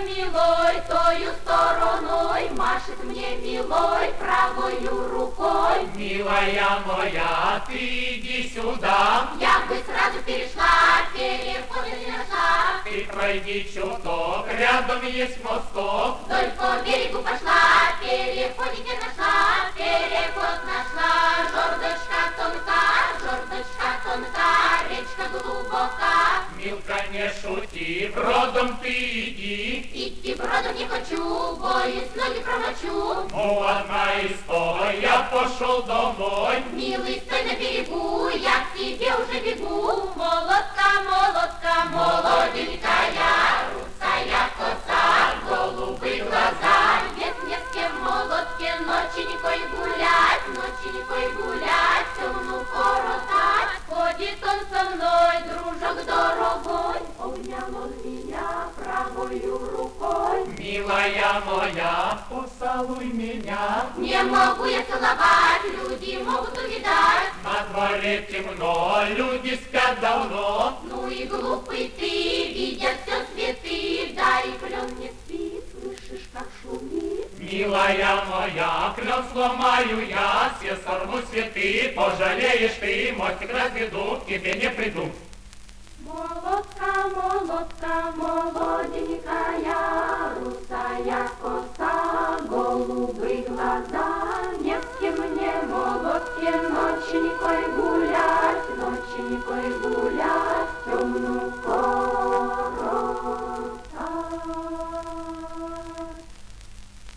милой, тою стороной, машет мне милой правою рукой. Милая моя, ты иди сюда, Я бы сразу перешла, перехода не нашла. ты пройди чуток, рядом есть мосток. Вдоль по берегу пошла, переходить не нашла, переход нашла. Жердочка тонка, речка глубока. Милка, не шути, бродом ты иди. Идти бродом не хочу, боюсь, ноги промочу. Ну, одна и стой, я пошел домой. Милый, стой на берегу, я к тебе уже бегу. Молодка, молодка, молоденькая, русая коса, голубые глаза. Нет мне с кем молодке, ноченькой гулять, ноченькой гулять, темную коротать. Ходит он со мной, дружок дорогой, обнял он меня правою рукой. Милая моя, поцелуй меня. Не могу я целовать, люди могут увидать. На дворе темно, люди спят давно. Ну и глупый ты, видят все цветы, да и клен не спит, слышишь, как шумит. Милая моя, клен сломаю я, все сорву цветы, пожалеешь ты, мостик разведу, к тебе не приду. Молодка, молодка, молоденькая, русая коса, голубые глаза, не с кем мне молодке